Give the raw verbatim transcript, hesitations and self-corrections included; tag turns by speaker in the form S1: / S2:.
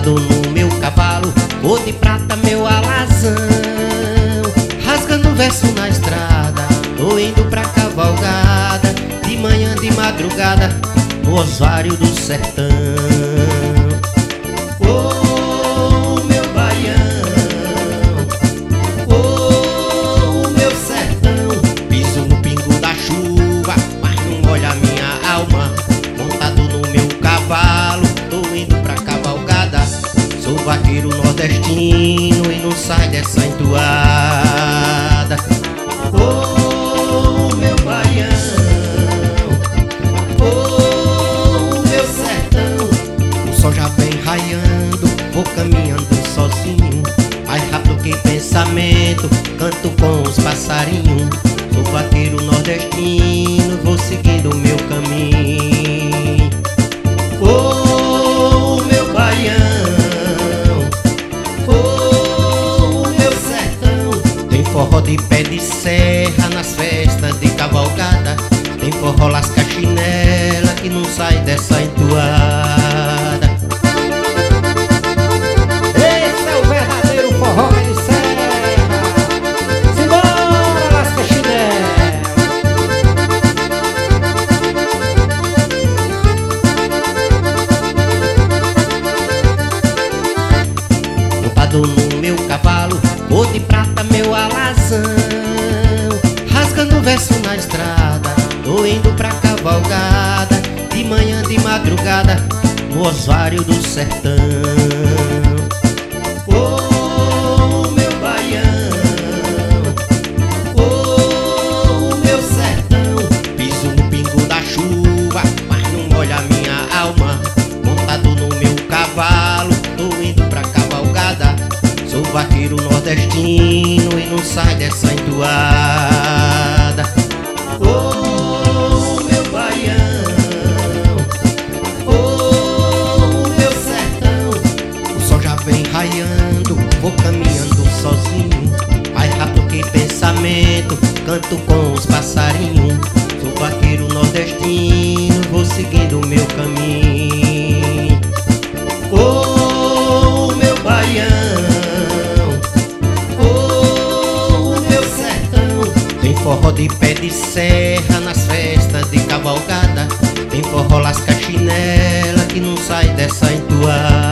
S1: montado no meu cavalo, cor de prata meu alazão, rasgando verso na estrada, tô indo pra cavalgada, de manhã, de madrugada, no Osório do Sertão. Oh, meu baião, oh, meu sertão, piso no pingo da chuva, mas não molha minha alma. Montado no meu cavalo, tô indo pra cavalgada, sou vaqueiro nordestino e não sai dessa entoada. Oh, meu baião, oh, meu sertão, o sol já vem raiando, vou caminhando sozinho, mais rápido que pensamento, canto com os passarinhos. Sou vaqueiro nordestino, vou seguindo o meu caminho. Oh, meu baião, oh, meu sertão, tem forró de pé de serra nas festas de cavalgada, tem forró lasca chinela que não sai dessa entoada.
S2: Esse é o verdadeiro forró de serra. Simbora, lasca chinela.
S1: Montado no meu cavalo, cor de prata meu alazão, rasgando verso na estrada, tô indo pra cavalgada, de manhã, de madrugada, no Osório do Sertão. Oh, meu baião, oh, meu sertão, piso no pingo da chuva, mas não molha minha alma. Montado no meu cavalo, tô indo pra cavalgada, sou vaqueiro nordestino e não sai dessa entoada. Oh, meu baião, oh, meu sertão, o sol já vem raiando, vou caminhando sozinho, mais rápido que pensamento, canto com os passarinhos. Sou vaqueiro nordestino, vou seguindo o meu caminho. Oh, meu baião, oh, meu sertão, tem forró de pé de serra nas festas de cavalgada, tem forró lasca chinela que não sai dessa entoada.